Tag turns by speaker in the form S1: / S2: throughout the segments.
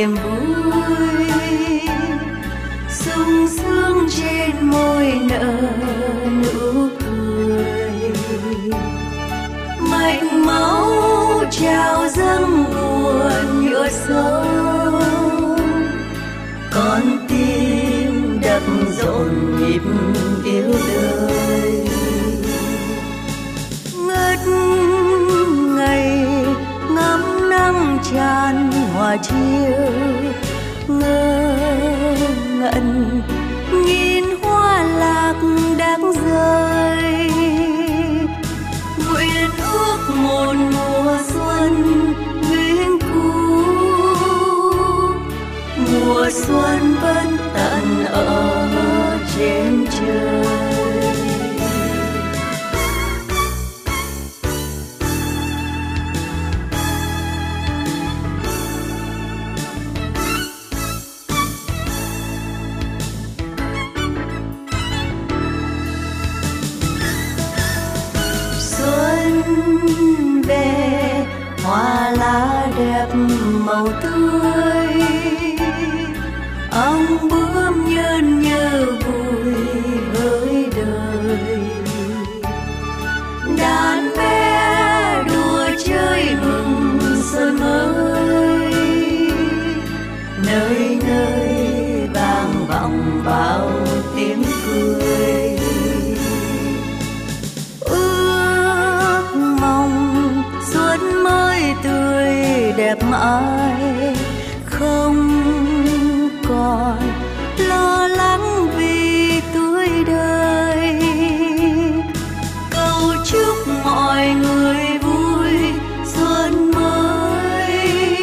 S1: niềm vui, sung sướng trên môi nở nụ cười. Mạch máu trào dâng buồn nhựa sâu, con tim đập rộn nhịp yêu đời. Ngất ngây ngắm nắng tràn hòa chiều, ngơ ngẩn nhìn hoa lạc đang rơi. Nguyện ước một mùa xuân vĩnh cửu, mùa xuân vẫn tận ở trên trời. Về hoa lá đẹp màu tươi, ong bướm nhơn nhớ vui với đời. Đàn bé đùa chơi mừng xuân mới, nơi nơi vang vọng bao tiếng cười. Tươi đẹp mãi, không còn lo lắng vì tuổi đời. Cầu chúc mọi người vui xuân mới,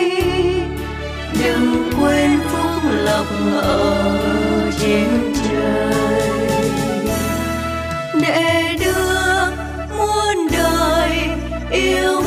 S1: đừng quên phúc lộc ở trên trời, để được muôn đời yêu